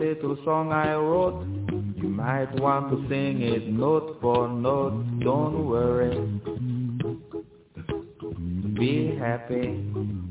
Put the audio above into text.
little song I wrote. You might want to sing it note for note. Don't worry, be happy.